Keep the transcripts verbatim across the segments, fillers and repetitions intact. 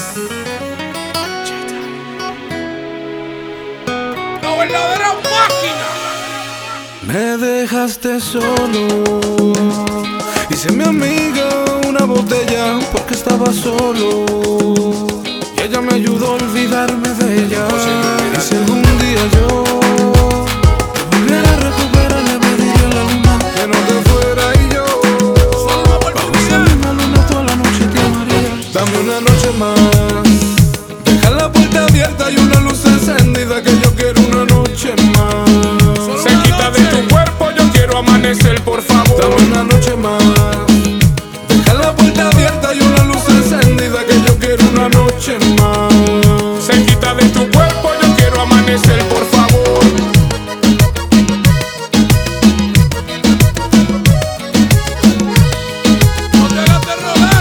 La verdadera máquina. Me dejaste solo. Hice mi amiga una botella porque estaba solo. Y ella me ayudó a olvidarme de ella. Y si algún día yo te volviera a recuperar, le pediría a la luna que no te fuera y yo bajo esa misma luna toda la noche te amaría. Dame una noche más, deja la puerta abierta y una luz encendida, que yo quiero una noche más. Se quita de tu cuerpo, yo quiero amanecer, por favor. Dame una noche más, deja la puerta abierta y una luz encendida, que yo quiero una noche más. Se quita de tu cuerpo, yo quiero amanecer, por favor. No te hagas de rogar.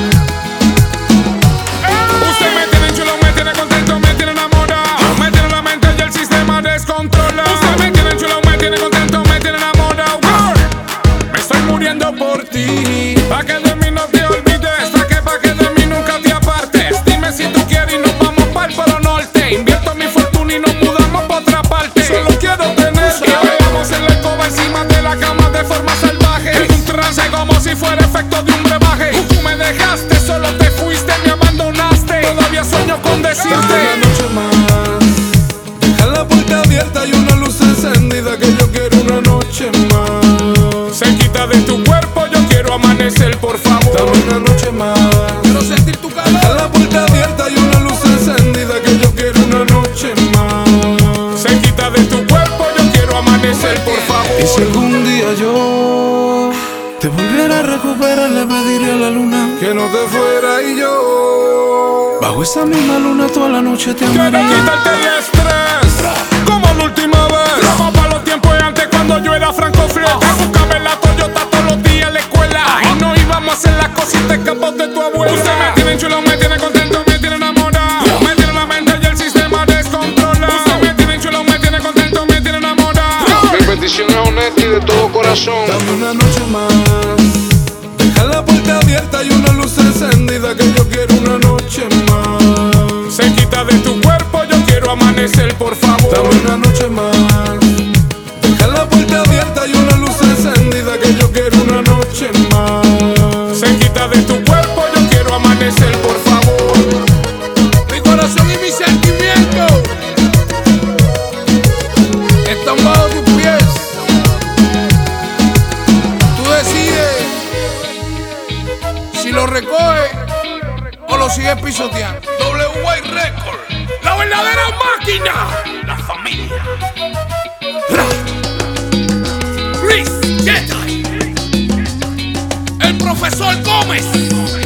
Usted me tiene chulo, me tiene contento, me tiene enamorado, me tiene la mente y el sistema descontrolado. Usted me tiene chulo, me tiene contento, me tiene enamorado. Me estoy muriendo por ti, pa' que de mí no te olvides, pa' que, pa' que de mí nunca te apartes. Dime si tú quieres y nos vamos pa'l Polo Norte. Invierto mi fortuna y nos mudamos pa' otra parte. Solo quiero tener que veamos en la escoba encima de la cama de forma salvaje. En un trance como si fuera efecto de un brebaje. Tú me dejaste, solo te fuiste, me abandonaste. Todavía sueño con decirte Dame una noche más, deja la puerta abierta y una luz encendida, que yo quiero una noche más. se quita de tu cuerpo, yo quiero amanecer, por favor. Dame una noche más, Quiero sentir tu calor. deja la puerta abierta y una luz encendida, que yo quiero una noche más. Se quita de tu cuerpo, yo quiero amanecer, por favor. Y si algún día yo te volviera a recuperar, le pediría a la luna que no te fuera y yo bajo esa misma luna toda la noche te Quiero amaría. quitarte el estrés, como la última vez. Como para los tiempos de antes cuando yo era Franco Flete. Búscame la Toyota todos los días en la escuela. Y no íbamos a hacer las cositas escapados de tu abuela. Usted me tiene chulo, me tiene contento, me tiene enamorado, me tiene la mente y el sistema descontrolado. Usted me tiene chulo, me tiene contento, me tiene enamorado. Mi petición es honesta y de todo corazón. Dame una noche más, deja la puerta abierta y una luz encendida, que yo quiero una noche más. Se quita de tu cuerpo, yo quiero amanecer, por favor. Dame una noche más, deja la puerta abierta y una luz encendida, que yo quiero una noche más. Se quita de tu cuerpo, yo quiero amanecer, por favor. Mi corazón y mis sentimientos están bajo tus pies. Tú decides si lo recoges o lo sigues pisoteando. W Y Record, la verdadera máquina, la familia. Chris Jedi, el profesor Gómez.